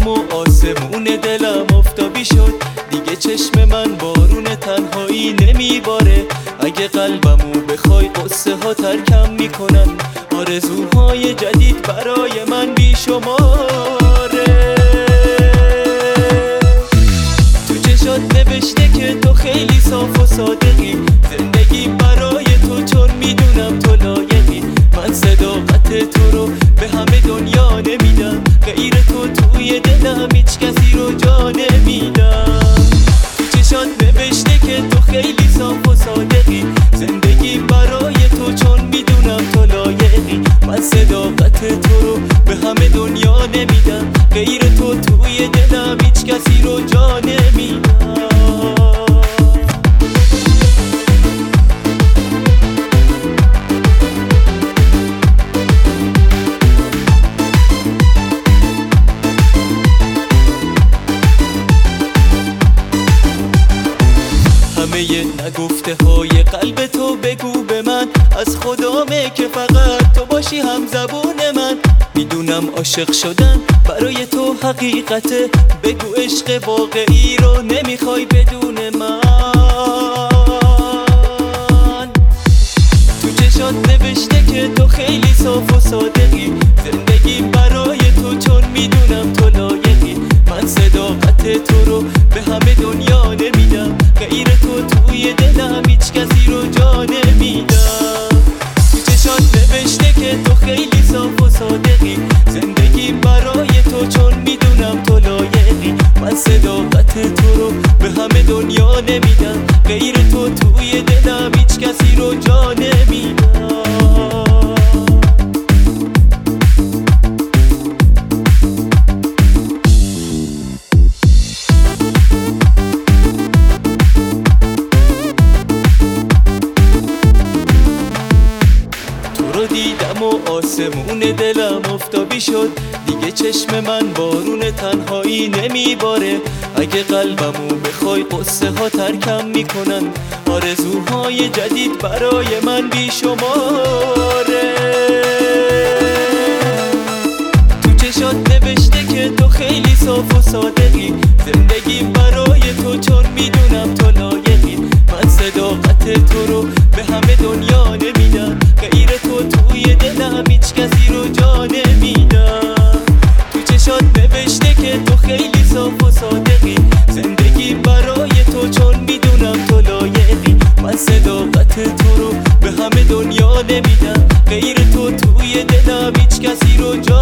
دیدم و آسمون دلم آفتابی شد. دیگه چشم من بارون تنهایی نمیباره. اگه قلبمو بخوای قصه ها ترکم میکنن. آرزوهای جدید برای من بیشماره. تو چشات نوشته که تو خیلی صاف و صادقی. زندگی برای تو چون میدونم تو لایقی. من صداقت تو رو به همه دنیا نمیدم. غیر تو توی دلم هیچ کسی رو جا نمیدم. تو چشات نوشته که تو خیلی صاف و صادقی. زندگی برای تو چون میدونم تو لایقی. من صداقت تو رو به همه دنیا نمیدم. غیر تو توی دلم هیچ کسی رو جا نمیدم. همه نگفته های قلب تو بگو به من. از خدامه که فقط تو باشی هم زبون من. میدونم عاشق شدن برای تو حقیقته. بگو عشق واقعی رو نمیخوای بدون من. تو چشات نوشته که تو خیلی صاف و صادقی. زندگی برای تو چون میدونم تو لایقی. من صداقت تو رو به همه دنیا نمیدم. غیر تو توی دلم هیچ کسی رو جا نمیدم. تو چشات نوشته که تو خیلی صاف و صادقی. زندگی برای تو چون میدونم تو لایقی. من صداقت تو رو به همه دنیا نمیدم. غیر تو توی دلم هیچ کسی رو جا نمیدم. دیدم و آسمون دلم آفتابی شد. دیگه چشم من بارون تنهایی نمیباره. اگه قلبمو بخوای قصه ها ترکم میکنن. آرزوهای جدید برای من بیشماره. تو چشات نوشته که تو خیلی صاف و صادقی. زندگی برای تو چون میدونم تو لایقی. من صداقت تو رو به همه دنیا نمیدم. غیر تو توی دلم هیچ کسی رو جا نمیدم. تو چشات نوشته که تو خیلی صاف و صادقی. زندگی برای تو چون میدونم تو لایقی. من صداقت تو رو به همه دنیا نمیدم. غیر تو توی دلم هیچ کسی رو جا